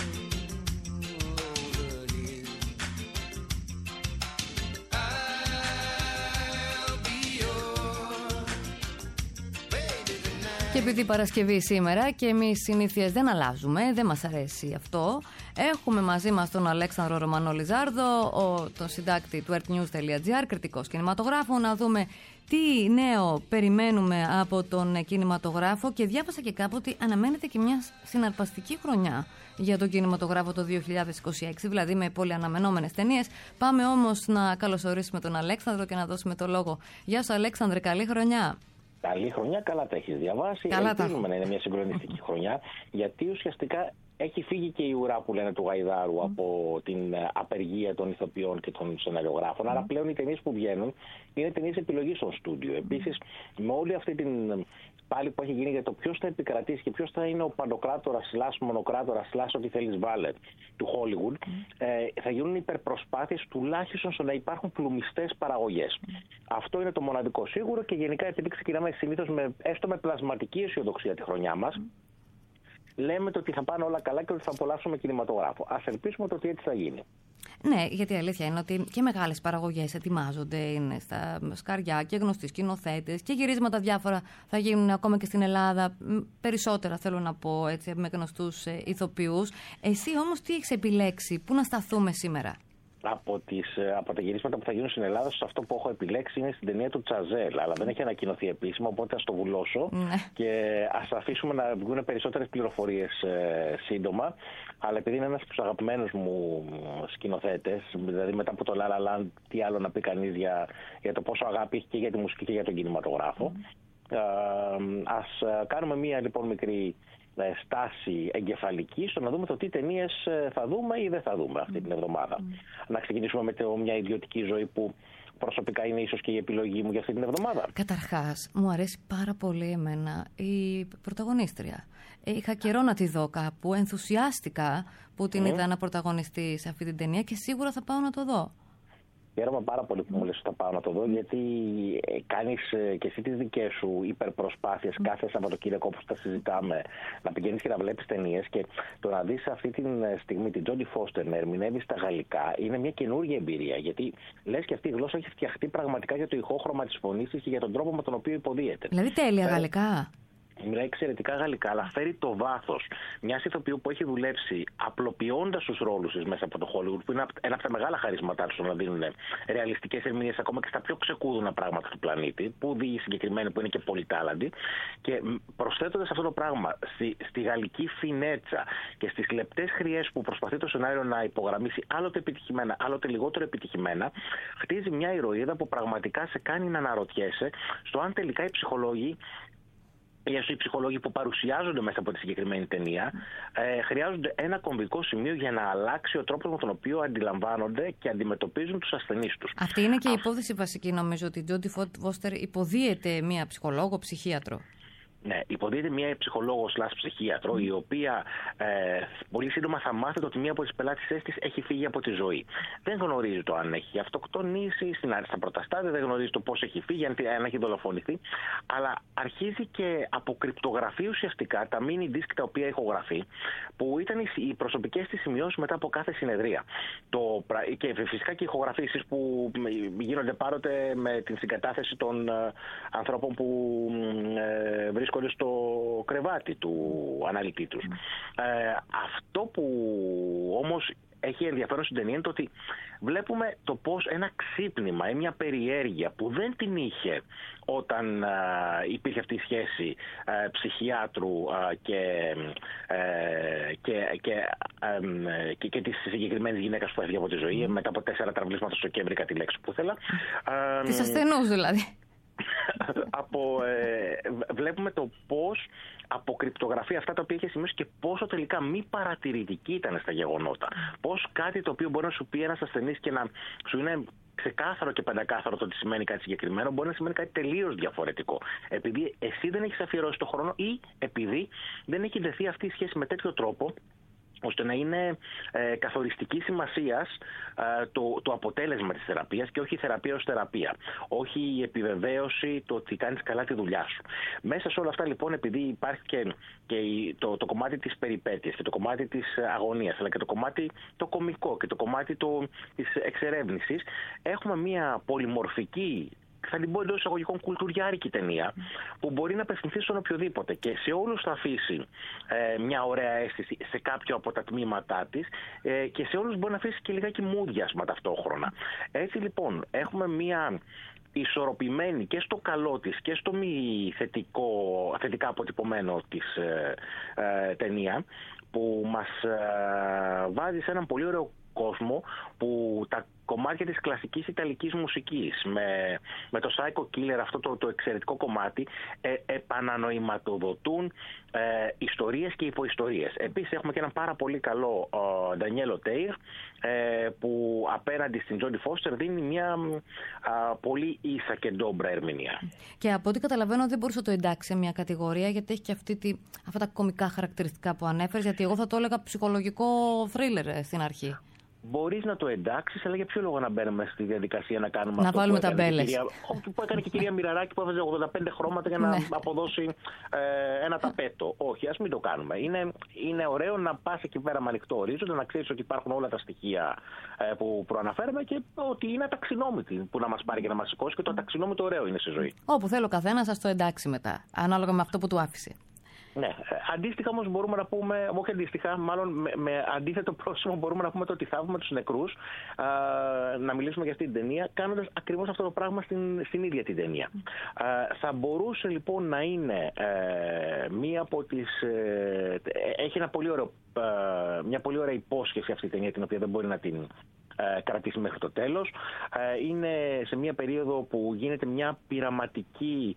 over here. I'll be your baby tonight. Και επειδή Παρασκευή σήμερα και εμείς συνήθειες δεν αλλάζουμε, δεν μας αρέσει αυτό, έχουμε μαζί μας τον Αλέξανδρο Ρωμανό Λιζάρδο, ο, τον συντάκτη του earthnews.gr, κριτικός κινηματογράφου, να δούμε τι νέο περιμένουμε από τον κινηματογράφο. Και διάβασα και κάπου ότι αναμένεται και μια συναρπαστική χρονιά για τον κινηματογράφο το δύο χιλιάδες είκοσι έξι, δηλαδή με πολύ αναμενόμενες ταινίες. Πάμε όμως να καλωσορίσουμε τον Αλέξανδρο και να δώσουμε το λόγο. Γεια σου Αλέξανδρε, καλή χρονιά. Καλή χρονιά, καλά τα έχεις διαβάσει. Ελπίζουμε να είναι μια συγκλονιστική χρονιά, γιατί ουσιαστικά έχει φύγει και η ουρά που λένε του Γαϊδάρου mm. από την απεργία των ηθοποιών και των σεναριογράφων. Mm. Άρα πλέον οι ταινίες που βγαίνουν είναι ταινίες επιλογής στο στούντιο. Mm. Επίσης, με όλη αυτή την πάλι που έχει γίνει για το ποιος θα επικρατήσει και ποιος θα είναι ο παντοκράτορας, σλάς μονοκράτορας, σλάς ό,τι θέλεις βάλε του Hollywood, mm. ε, θα γίνουν υπερπροσπάθειες τουλάχιστον στο να υπάρχουν πλουμιστές παραγωγές. Mm. Αυτό είναι το μοναδικό σίγουρο και γενικά επειδή ξεκινάμε συνήθως με, έστω με πλασματική αισιοδοξία τη χρονιά μας, mm. λέμε το ότι θα πάνε όλα καλά και ότι θα απολαύσουμε κινηματογράφο. Ας ελπίσουμε το ότι έτσι θα γίνει. Ναι, γιατί η αλήθεια είναι ότι και μεγάλες παραγωγές ετοιμάζονται, είναι στα σκαριά και γνωστοί σκηνοθέτες και γυρίσματα διάφορα θα γίνουν ακόμα και στην Ελλάδα. Περισσότερα θέλω να πω έτσι, με γνωστούς ε, ηθοποιούς. Εσύ όμως τι έχεις επιλέξει, πού να σταθούμε σήμερα? Από, τις, από τα γυρίσματα που θα γίνουν στην Ελλάδα, σε αυτό που έχω επιλέξει είναι στην ταινία του Τσαζέλ. Αλλά δεν έχει ανακοινωθεί επίσημα, οπότε ας το βουλώσω ναι. και ας αφήσουμε να βγουν περισσότερες πληροφορίες ε, σύντομα. Αλλά επειδή είναι ένας από τους αγαπημένους μου σκηνοθέτες, δηλαδή μετά από το La La Land, τι άλλο να πει κανείς για, για το πόσο αγάπη έχει και για τη μουσική και για τον κινηματογράφο. Mm. Ε, ας κάνουμε μία λοιπόν μικρή στάση εγκεφαλική στο να δούμε το τι ταινίες θα δούμε ή δεν θα δούμε αυτή την εβδομάδα. Mm. Να ξεκινήσουμε με το μια ιδιωτική ζωή που προσωπικά είναι ίσως και η επιλογή μου για αυτή την εβδομάδα. Καταρχάς, μου αρέσει πάρα πολύ εμένα η πρωταγωνίστρια. Είχα καιρό να τη δω κάπου, ενθουσιάστηκα που την mm. είδα να πρωταγωνιστεί σε αυτή την ταινία και σίγουρα θα πάω να το δω. Χαίρομαι πάρα πολύ που μου λες ότι θα πάω να το δω, γιατί κάνεις και εσύ τις δικές σου υπερπροσπάθειες mm. κάθε Σαββατοκύριακο όπως τα συζητάμε, να πηγαίνεις και να βλέπεις ταινίες, και το να δεις αυτή τη στιγμή την Τζόντι Φώστερ να ερμηνεύει στα γαλλικά είναι μια καινούργια εμπειρία, γιατί λες και αυτή η γλώσσα έχει φτιαχτεί πραγματικά για το ηχόχρωμα της φωνής της και για τον τρόπο με τον οποίο υποδίεται. Δηλαδή τέλεια γαλλικά. Μιλάει εξαιρετικά γαλλικά, αλλά φέρει το βάθος μιας ηθοποιού που έχει δουλέψει απλοποιώντας τους ρόλους της μέσα από το Hollywood, που είναι ένα από τα μεγάλα χαρίσματά τους να δίνουν ρεαλιστικές ερμηνείες ακόμα και στα πιο ξεκούδουνα πράγματα του πλανήτη, που δει συγκεκριμένη που είναι και πολυτάλαντη. Και προσθέτοντας αυτό το πράγμα στη, στη γαλλική φινέτσα και στις λεπτές χρειές που προσπαθεί το σενάριο να υπογραμμίσει, άλλοτε επιτυχημένα, άλλοτε λιγότερο επιτυχημένα, χτίζει μια ηρωίδα που πραγματικά σε κάνει να αναρωτιέσαι στο αν τελικά οι ψυχολόγοι. Οι ψυχολόγοι που παρουσιάζονται μέσα από τη συγκεκριμένη ταινία ε, χρειάζονται ένα κομβικό σημείο για να αλλάξει ο τρόπος με τον οποίο αντιλαμβάνονται και αντιμετωπίζουν τους ασθενείς τους. Αυτή είναι και η υπόθεση βασική, νομίζω, ότι η Τζόντι Φώστερ υποδίεται μία ψυχολόγο, ψυχίατρο. Ναι, υποδίεται μια ψυχολόγο σλάς ψυχίατρο, η οποία ε, πολύ σύντομα θα μάθει ότι μία από τις πελάτησές της έχει φύγει από τη ζωή. Δεν γνωρίζει το αν έχει αυτοκτονήσει, στην στα πρώτα στάδια, δεν γνωρίζει το πώς έχει φύγει, αν έχει δολοφονηθεί, αλλά αρχίζει και αποκρυπτογραφεί ουσιαστικά τα mini disc τα οποία ηχογραφεί, που ήταν οι προσωπικές της σημειώσεις μετά από κάθε συνεδρία. Το, και φυσικά και οι ηχογραφήσεις που γίνονται πάντοτε με την συγκατάθεση των ε, ανθρώπων που ε, βρίσκονται στο κρεβάτι του αναλυτή τους. Ε, αυτό που όμως έχει ενδιαφέρον στην ταινία είναι το ότι βλέπουμε το πώς ένα ξύπνημα ή μια περιέργεια που δεν την είχε όταν α, υπήρχε αυτή η σχέση α, ψυχιάτρου α, και, ε, και, και, α, και, και της συγκεκριμένης γυναίκας που έφυγε από τη ζωή, mm. μετά από τέσσερα τραυλίσματα στο Κέμπρικα, τη λέξη που ήθελα. Της ασθενούς δηλαδή. από, ε, βλέπουμε το πώς αποκρυπτογραφεί αυτά τα οποία είχε σημειώσει και πόσο τελικά μη παρατηρητική ήταν στα γεγονότα. Πώς κάτι το οποίο μπορεί να σου πει ένας ασθενής και να σου είναι ξεκάθαρο και πεντακάθαρο το ότι σημαίνει κάτι συγκεκριμένο, μπορεί να σημαίνει κάτι τελείως διαφορετικό. Επειδή εσύ δεν έχεις αφιερώσει το χρόνο ή επειδή δεν έχει δεθεί αυτή η σχέση με τέτοιο τρόπο, ώστε να είναι ε, καθοριστική σημασίας ε, το, το αποτέλεσμα της θεραπείας και όχι η θεραπεία ως θεραπεία. Όχι η επιβεβαίωση το ότι κάνεις καλά τη δουλειά σου. Μέσα σε όλα αυτά λοιπόν, επειδή υπάρχει και, και το, το κομμάτι της περιπέτειας και το κομμάτι της αγωνίας, αλλά και το κομμάτι το κωμικό και το κομμάτι το, της εξερεύνησης, έχουμε μια πολυμορφική, θα την πω εντός εισαγωγικών, κουλτουριάρικη ταινία που μπορεί να απευθυνθεί στον οποιοδήποτε και σε όλους θα αφήσει ε, μια ωραία αίσθηση σε κάποιο από τα τμήματά της ε, και σε όλους μπορεί να αφήσει και λιγάκι μούδιασμα ταυτόχρονα. Έτσι λοιπόν έχουμε μια ισορροπημένη και στο καλό της και στο μη θετικό, θετικά αποτυπωμένο της ε, ε, ταινία που μας ε, βάζει σε έναν πολύ ωραίο κόσμο που τα κομμάτια της κλασικής ιταλικής μουσικής με, με το Psycho Killer, αυτό το, το εξαιρετικό κομμάτι, ε, επανανοηματοδοτούν ε, ιστορίες και υποϊστορίες. Επίσης έχουμε και έναν πάρα πολύ καλό Ντανιέλο Τέιρ ε, που απέναντι στην Τζόνι Φώστερ δίνει μια α, πολύ ίσα και ντόμπρα ερμηνεία. Και από ό,τι καταλαβαίνω δεν μπορούσα να το εντάξει σε μια κατηγορία, γιατί έχει και αυτή τη, αυτά τα κωμικά χαρακτηριστικά που ανέφερες, γιατί εγώ θα το έλεγα ψυχολογικό θρίλερ στην αρχή. Μπορείς να το εντάξεις, αλλά για ποιο λόγο να μπαίνουμε στη διαδικασία να κάνουμε να αυτό βάλουμε που, ταμπέλες. Κυρία, που έκανε και η κυρία Μοιραράκη που έβαζε ογδόντα πέντε χρώματα για να ναι. αποδώσει ε, ένα ταπέτο. Όχι, ας μην το κάνουμε. Είναι, είναι ωραίο να πας εκεί πέρα με ανοιχτό ορίζοντα, να ξέρεις ότι υπάρχουν όλα τα στοιχεία ε, που προαναφέραμε και ότι είναι αταξινόμητη που να μας πάρει και να μας σηκώσει, και το αταξινόμητο ωραίο είναι στη ζωή. Όπου θέλω καθένα σας το εντάξει μετά, ανάλογα με αυτό που του άφησε. Ναι. Αντίστοιχα όμως μπορούμε να πούμε, όχι αντίστοιχα, μάλλον με, με αντίθετο πρόσημο μπορούμε να πούμε το ότι θαύουμε τους νεκρούς, α, να μιλήσουμε για αυτή την ταινία, κάνοντας ακριβώς αυτό το πράγμα στην, στην ίδια την ταινία. Α, θα μπορούσε λοιπόν να είναι ε, μία από τις... Ε, έχει ένα πολύ ωραίο, ε, μια πολύ ωραία υπόσχεση αυτή η ταινία, την οποία δεν μπορεί να την ε, κρατήσει μέχρι το τέλος. Ε, είναι σε μια περίοδο που γίνεται μια πειραματική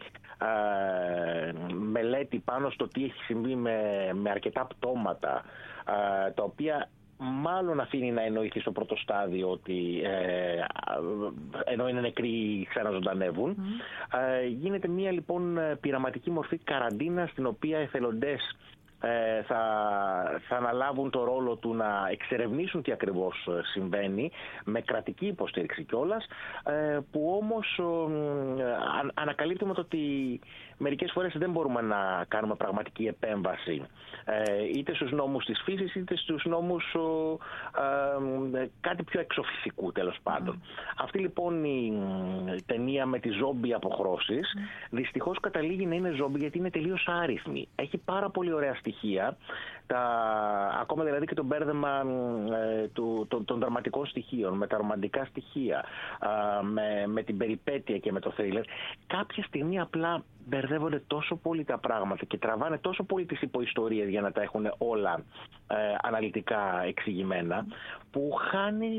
ε, μελέτη πάνω στο τι έχει συμβεί με, με αρκετά πτώματα, ε, τα οποία μάλλον αφήνει να εννοηθεί στο πρώτο στάδιο ότι ε, ενώ είναι νεκροί ξαναζωντανεύουν. Mm. Ε, γίνεται μια λοιπόν πειραματική μορφή καραντίνα, στην οποία εθελοντές Ε, θα, θα αναλάβουν το ρόλο του να εξερευνήσουν τι ακριβώς συμβαίνει, με κρατική υποστήριξη κιόλας, ε, που όμως ε, αν, ανακαλύπτουμε το ότι μερικές φορές δεν μπορούμε να κάνουμε πραγματική επέμβαση ε, είτε στους νόμους της φύσης είτε στους νόμους ε, ε, κάτι πιο εξωφυσικού, τέλος πάντων. Mm. Αυτή λοιπόν η ε, ταινία με τις ζόμπι αποχρώσεις mm. δυστυχώς καταλήγει να είναι ζόμπι, γιατί είναι τελείως άριθμη. Έχει πάρα πολύ ωραία στοιχεία, τα, ακόμα δηλαδή και το μπέρδεμα ε, του, το, των δραματικών στοιχείων, με τα ρομαντικά στοιχεία, ε, με, με την περιπέτεια και με το θρίλερ. Κάποια στιγμή απλά μπερδεύονται τόσο πολύ τα πράγματα και τραβάνε τόσο πολύ τις υποϊστορίες για να τα έχουν όλα ε, αναλυτικά εξηγημένα, που χάνει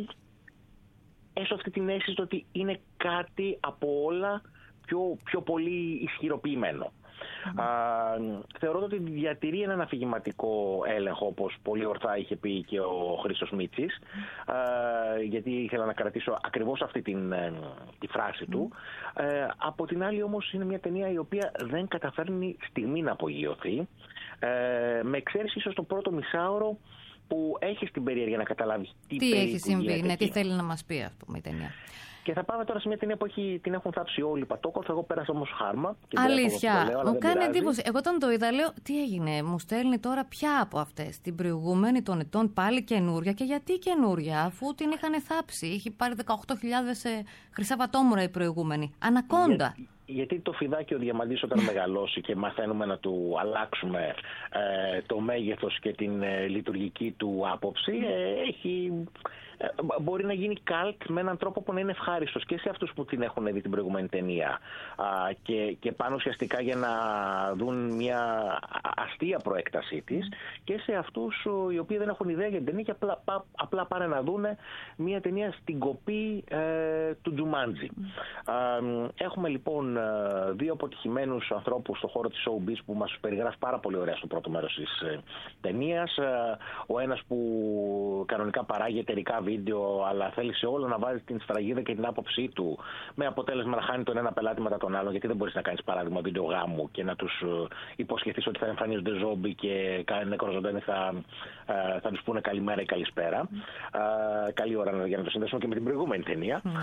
έστω αυτή την αίσθηση ότι είναι κάτι από όλα πιο, πιο πολύ ισχυροποιημένο. Mm. Α, θεωρώ ότι διατηρεί έναν αφηγηματικό έλεγχο, όπως πολύ ορθά είχε πει και ο Χρήστος Μίτσης, mm. α, γιατί ήθελα να κρατήσω ακριβώς αυτή την, τη φράση mm. του. Ε, από την άλλη όμως είναι μια ταινία η οποία δεν καταφέρνει στιγμή να απογειωθεί, ε, με εξαίρεση ίσως το πρώτο μισάωρο που έχει την περιέργεια να καταλάβει τι, τι έχει συμβεί, ναι, τι θέλει να μας πει, ας πούμε, η ταινία. Και θα πάμε τώρα σε μια ταινία που έχει, την έχουν θάψει όλοι οι πατόκορφοι. Εγώ πέρασα όμως χάρμα. Αλήθεια. Λέω, μου κάνει εντύπωση. Εγώ όταν το είδα, λέω τι έγινε, μου στέλνει τώρα ποια από αυτές. Την προηγούμενη των ετών πάλι καινούρια. Και γιατί καινούρια, αφού την είχαν θάψει. Είχε πάρει δεκαοκτώ χιλιάδες ε, χρυσά βατόμουρα η προηγούμενη. Ανακόντα. Για, γιατί το φιδάκι ο Διαμαντής όταν μεγαλώσει και μαθαίνουμε να του αλλάξουμε ε, το μέγεθος και την ε, λειτουργική του άποψη, ε, έχει... μπορεί να γίνει καλτ με έναν τρόπο που να είναι ευχάριστος και σε αυτούς που την έχουν δει την προηγούμενη ταινία α, και, και πάνε ουσιαστικά για να δουν μια αστεία προέκτασή της, και σε αυτούς οι οποίοι δεν έχουν ιδέα για την ταινία και απλά, πα, απλά πάνε να δουν μια ταινία στην κοπή ε, του Τζουμάντζι. Mm. Α, έχουμε λοιπόν δύο αποτυχημένους ανθρώπους στον χώρο της showbiz που μας περιγράφει πάρα πολύ ωραία στο πρώτο μέρος της ε, ταινίας. Ο ένας που κανονικά παράγει εταιρικά βίντεο, αλλά θέλει σε όλα να βάζει την σφραγίδα και την άποψή του, με αποτέλεσμα να χάνει τον ένα πελάτη μετά τον άλλον, γιατί δεν μπορείς να κάνεις παράδειγμα βίντεο γάμου και να τους υποσχεθείς ότι θα εμφανίζονται ζόμπι και νεκροζωντανοί θα, θα τους πούνε καλημέρα ή καλησπέρα. Mm. Καλή ώρα για να το συνδέσουμε και με την προηγούμενη ταινία. Mm.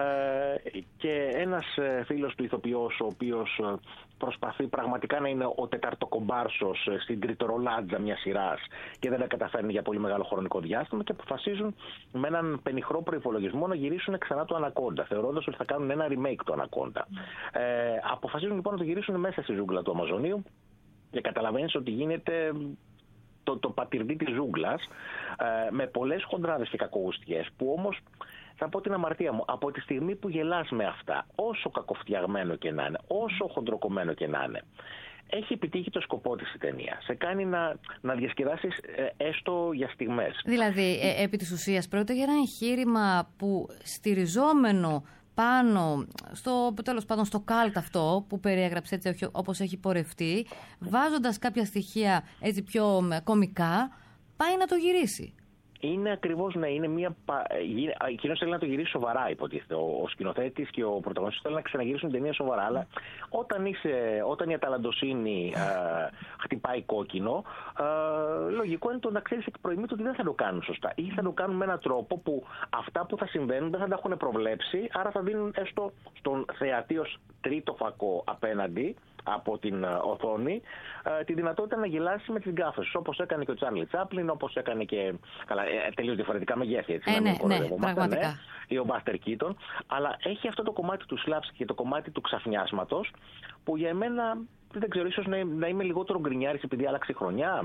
Και ένας φίλος του ηθοποιός, ο οποίος προσπαθεί πραγματικά να είναι ο τεταρτοκομπάρσος στην τριτορολάτζα μιας σειράς και δεν τα καταφέρνει για πολύ μεγάλο χρονικό διάστημα, και αποφασίζουν με έναν πενιχρό προϋπολογισμό να γυρίσουν ξανά το Ανακόντα, θεωρώντας ότι θα κάνουν ένα remake του Ανακόντα. Mm. Ε, αποφασίζουν λοιπόν να το γυρίσουν μέσα στη ζούγκλα του Αμαζονίου και καταλαβαίνεις ότι γίνεται το, το πατυρντή της ζούγκλας, ε, με πολλές χοντράδες και κακογουστιές, που όμως θα πω την αμαρτία μου, από τη στιγμή που γελάς με αυτά, όσο κακοφτιαγμένο και να είναι, όσο χοντροκομμένο και να είναι, έχει επιτύχει το σκοπό της η ταινία. Σε κάνει να, να διασκεδάσεις ε, έστω για στιγμές. Δηλαδή, ε, επί της ουσίας, πρόκειται για ένα εγχείρημα που στηριζόμενο πάνω στο, τέλος πάντων, στο καλτ αυτό που περιέγραψε έτσι όπως έχει πορευτεί, βάζοντας κάποια στοιχεία έτσι πιο κομικά, πάει να το γυρίσει. Είναι ακριβώς, ναι, είναι μια. Εκείνος θέλει να το γυρίσει σοβαρά, υποτίθεται. Ο, ο σκηνοθέτης και ο πρωταγωνιστής θέλουν να ξαναγυρίσουν την ταινία σοβαρά. Αλλά όταν, είσαι, όταν η αταλαντοσύνη α, χτυπάει κόκκινο, α, λογικό είναι το να ξέρεις εκ προημίου ότι δεν θα το κάνουν σωστά. Ή θα το κάνουν με έναν τρόπο που αυτά που θα συμβαίνουν δεν θα τα έχουν προβλέψει, άρα θα δίνουν έστω στον θεατή ως τρίτο φακό απέναντι από την uh, οθόνη uh, τη δυνατότητα να γελάσει με τις γκάφες, όπως έκανε και ο Τσάρλι Τσάπλιν, όπως έκανε και. Καλά, ε, τελείως διαφορετικά μεγέθη, έτσι. Ε, ναι, ναι, πραγματικά. Ναι, ή ο Μπάστερ Κίτον. Αλλά έχει αυτό το κομμάτι του σλάψ και το κομμάτι του ξαφνιάσματος, που για εμένα δεν ξέρω, ίσως να, να είμαι λιγότερο γκρινιάρης επειδή άλλαξε η χρονιά.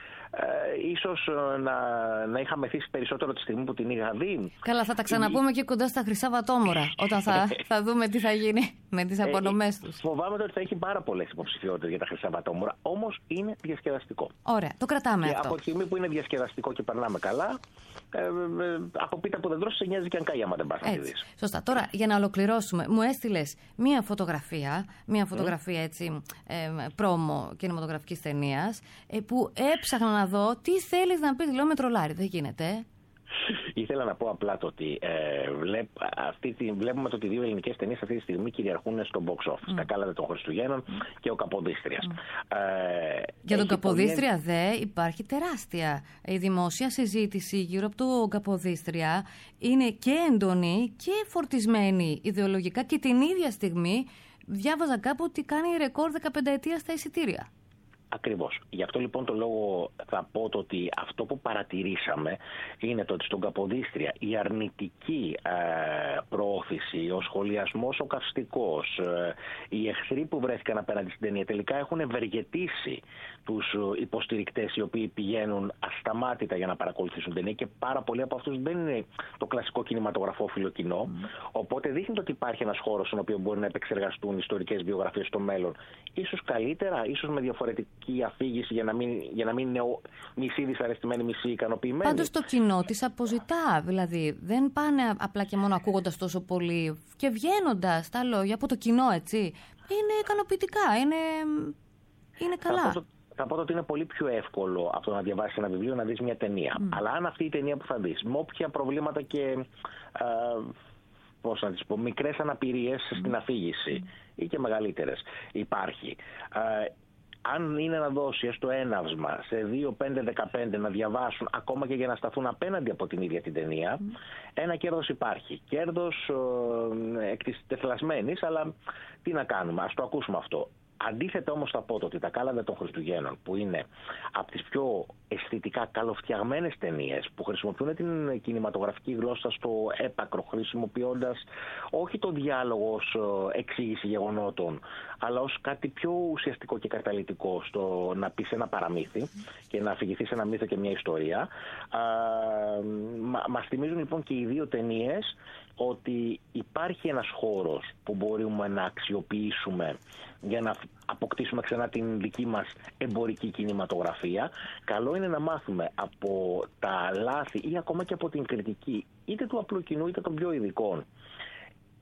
Ε, ίσως να, να είχα μεθύσει περισσότερο τη στιγμή που την είχα δει. Καλά, θα τα ξαναπούμε και κοντά στα Χρυσά Βατόμορα, όταν θα, θα δούμε τι θα γίνει με τις απονομές τους. Ε, φοβάμαι ότι θα έχει πάρα πολλές υποψηφιότητες για τα Χρυσά Βατόμορα, όμως είναι διασκεδαστικό. Ωραία, το κρατάμε και αυτό. Από τη στιγμή που είναι διασκεδαστικό και περνάμε καλά, ε, ε, από πίτα που δεν τρώσει, σε νοιάζει και αν καεί άμα δεν πας να τη δεις. Σωστά. Τώρα, για να ολοκληρώσουμε, μου έστειλες μία φωτογραφία, μία φωτογραφία έτσι, ε, πρόμο κινηματογραφικής ταινίας, ε, που έψαχνα να δω τι θέλεις να πεις. Λέω με τρολάρι, δεν γίνεται. Ήθελα να πω απλά το ότι ε, βλέπ, αυτή τη, βλέπουμε το ότι δύο ελληνικές ταινίες αυτή τη στιγμή κυριαρχούν στο box office. Mm. Τα Κάλαντα των Χριστουγέννων mm. και ο Καποδίστριας. Mm. Ε, Για τον Καποδίστρια πολύ... δε υπάρχει τεράστια η δημόσια συζήτηση γύρω από τον Καποδίστρια. Είναι και έντονη και φορτισμένη ιδεολογικά, και την ίδια στιγμή διάβαζα κάπου ότι κάνει ρεκόρ δεκαπενταετία στα εισιτήρια. Ακριβώς. Γι' αυτό λοιπόν το λόγο θα πω το ότι αυτό που παρατηρήσαμε είναι το ότι στον Καποδίστρια η αρνητική ε, προώθηση, ο σχολιασμός ο καυστικός, ε, οι εχθροί που βρέθηκαν απέναντι στην ταινία τελικά έχουν ευεργετήσει τους υποστηρικτές οι οποίοι πηγαίνουν ασταμάτητα για να παρακολουθήσουν την ταινία, και πάρα πολλοί από αυτούς δεν είναι το κλασικό κινηματογραφόφιλο κοινό. Mm. Οπότε δείχνει ότι υπάρχει ένας χώρος στον οποίο μπορεί να επεξεργαστούν ιστορικές βιογραφίες στο μέλλον. Ίσως καλύτερα, ίσως με διαφορετική αφήγηση, για να μην, για να μην είναι ο, μισή δυσαρεστημένη, μισή ικανοποιημένη. Πάντως το κοινό της αποζητά. Δηλαδή δεν πάνε απλά και μόνο ακούγοντας τόσο πολύ και βγαίνοντας τα λόγια από το κοινό, έτσι. Είναι ικανοποιητικά, είναι, είναι καλά. Θα πω, θα πω ότι είναι πολύ πιο εύκολο από το να διαβάσεις ένα βιβλίο να δεις μια ταινία. Mm. Αλλά αν αυτή η ταινία που θα δεις, με όποια προβλήματα και α, πώς να τις πω, μικρές αναπηρίες mm. στην αφήγηση mm. ή και μεγαλύτερες υπάρχει, α, αν είναι να δώσει έστω έναυσμα σε δύο, πέντε, δεκαπέντε να διαβάσουν, ακόμα και για να σταθούν απέναντι από την ίδια την ταινία, mm. ένα κέρδος υπάρχει. Κέρδος ε, εκ της τεφλασμένης, αλλά τι να κάνουμε, ας το ακούσουμε αυτό. Αντίθετα όμως θα πω ότι τα Κάλαντα των Χριστουγέννων, που είναι από τις πιο αισθητικά καλοφτιαγμένες ταινίες, που χρησιμοποιούν την κινηματογραφική γλώσσα στο έπακρο, χρησιμοποιώντας όχι το διάλογο ως εξήγηση γεγονότων, αλλά ως κάτι πιο ουσιαστικό και καταλυτικό στο να πεις ένα παραμύθι και να αφηγηθείς ένα μύθο και μια ιστορία. Α, μα, μας θυμίζουν λοιπόν και οι δύο ταινίες ότι υπάρχει ένας χώρος που μπορούμε να αξιοποιήσουμε για να αποκτήσουμε ξανά την δική μας εμπορική κινηματογραφία. Καλό είναι να μάθουμε από τα λάθη ή ακόμα και από την κριτική είτε του απλού κοινού είτε των πιο ειδικών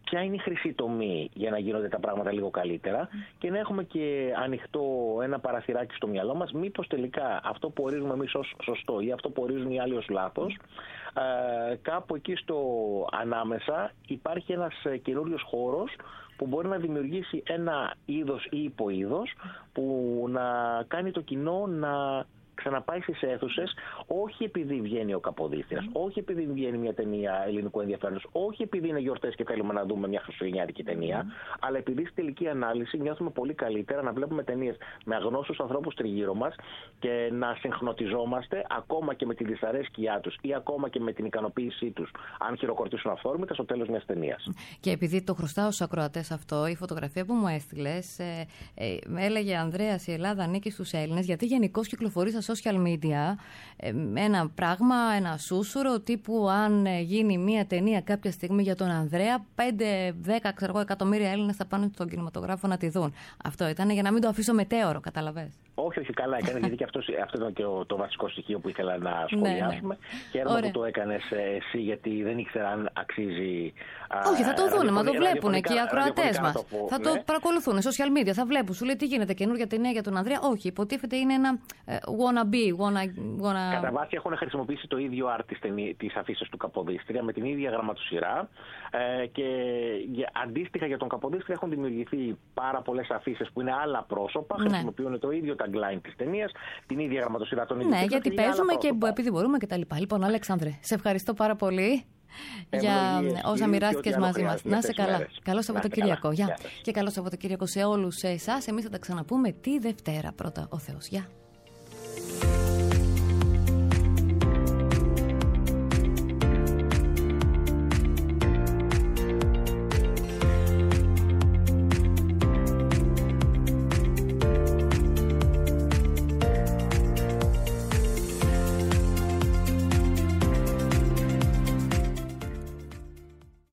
ποια είναι η χρυσή τομή για να γίνονται τα πράγματα λίγο καλύτερα και να έχουμε και ανοιχτό ένα παραθυράκι στο μυαλό μας, μήπως τελικά αυτό που ορίζουμε εμείς ως σωστό ή αυτό που ορίζουν οι άλλοι ως λάθος, ε, κάπου εκεί στο ανάμεσα υπάρχει ένας καινούριος χώρος που μπορεί να δημιουργήσει ένα είδος ή υποείδος που να κάνει το κοινό να ξαναπάει στις αίθουσες, όχι επειδή βγαίνει ο Καποδίστριας, mm. όχι επειδή βγαίνει μια ταινία ελληνικού ενδιαφέροντος, όχι επειδή είναι γιορτές και θέλουμε να δούμε μια χριστουγεννιάτικη ταινία, mm. αλλά επειδή στη τελική ανάλυση νιώθουμε πολύ καλύτερα να βλέπουμε ταινίες με αγνώστους ανθρώπους τριγύρω μας και να συγχρονιζόμαστε ακόμα και με τη δυσαρέσκειά τους ή ακόμα και με την ικανοποίησή τους, αν χειροκροτήσουν αυθόρμητα στο τέλος μιας ταινίας. Και επειδή το χρωστάω στους ακροατές αυτό, η φωτογραφία που μου έστειλες ε, ε, έλεγε Ανδρέας, η Ελλάδα ανήκει στους Έλληνες, γιατί γενικώς κυκλοφορεί στα social media ε, ένα πράγμα, ένα σούσουρο τύπου αν ε, γίνει μια ταινία κάποια στιγμή για τον Ανδρέα, πέντε δέκα εκατομμύρια Έλληνες θα πάνε στον κινηματογράφο να τη δουν. Αυτό ήταν για να μην το αφήσω μετέωρο, καταλαβες. Όχι, όχι, καλά έκανε, γιατί και αυτό, αυτό ήταν και ο, το βασικό στοιχείο που ήθελα να σχολιάσουμε. Ναι, ναι. Χαίρομαι που το έκανες εσύ, γιατί δεν ήξερα αν αξίζει. Όχι, θα το δουν, μα το βλέπουν και οι ακροατές μας. Θα το ναι. παρακολουθούν, social media, θα βλέπουν. Σου λέει τι γίνεται, καινούργια ταινία για τον Ανδρέα. Όχι, υποτίθεται είναι ένα uh, wanna be, wanna, wanna... Κατά βάση έχουν χρησιμοποιήσει το ίδιο art της αφίσεως του Καποδίστρια με την ίδια γραμματοσυρά ε, και για, αντίστοιχα για τον Καποδίστρια έχουν δημιουργηθεί πάρα πολλές αφίσες που είναι άλλα πρόσωπα, ναι. χρησιμοποιούν το ίδιο tagline της ταινίας, την ίδια γραμματοσυρά των ίδιων. Ναι, γιατί παίζουμε και επειδή μπορούμε κτλ. Λοιπόν, Αλέξανδρε, σε ευχαριστώ πάρα πολύ. Για όσα μοιράστηκες μαζί μας. Να είσαι καλά. Καλό Σαββατοκύριακο. Γεια. Και καλό Σαββατοκύριακο σε όλους εσάς. Εμείς θα τα ξαναπούμε τη Δευτέρα. Πρώτα ο Θεός. Γεια.